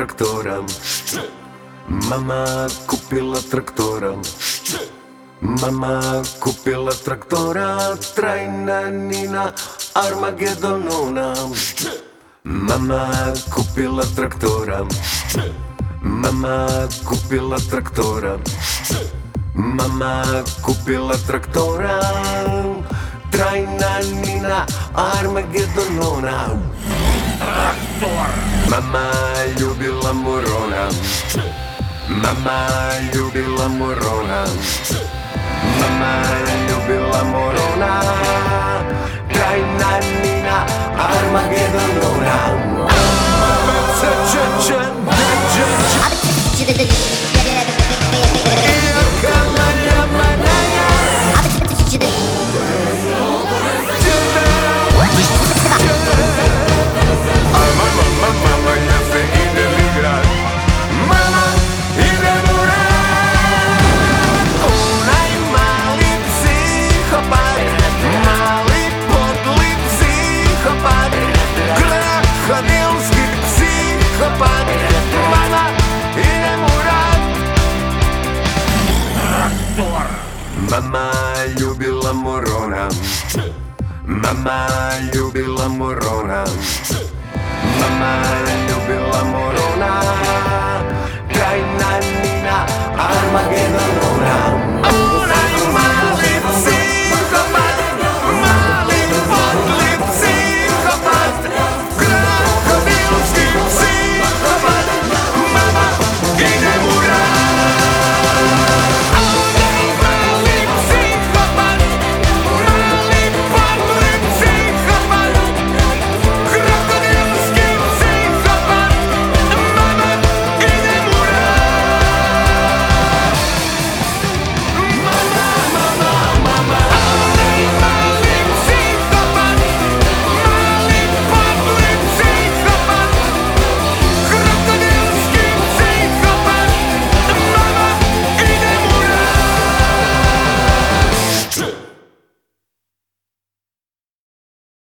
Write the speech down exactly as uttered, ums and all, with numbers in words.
traktora. Mama kupila traktora. Mama kupila traktora. Trajna Nina Armagedonona. Mama kupila traktora. Mama kupila traktora. Mama kupila traktora. Trajna Nina Armagedonona. Mama ljubila Morona. Mama ljubila Morona. Mama ljubila Morona. Trajna Nina Armagedonona. Mama ljubila Morona. Mama ljubila Morona. Mama ljubila Morona. Trajna Nina Armagedonona.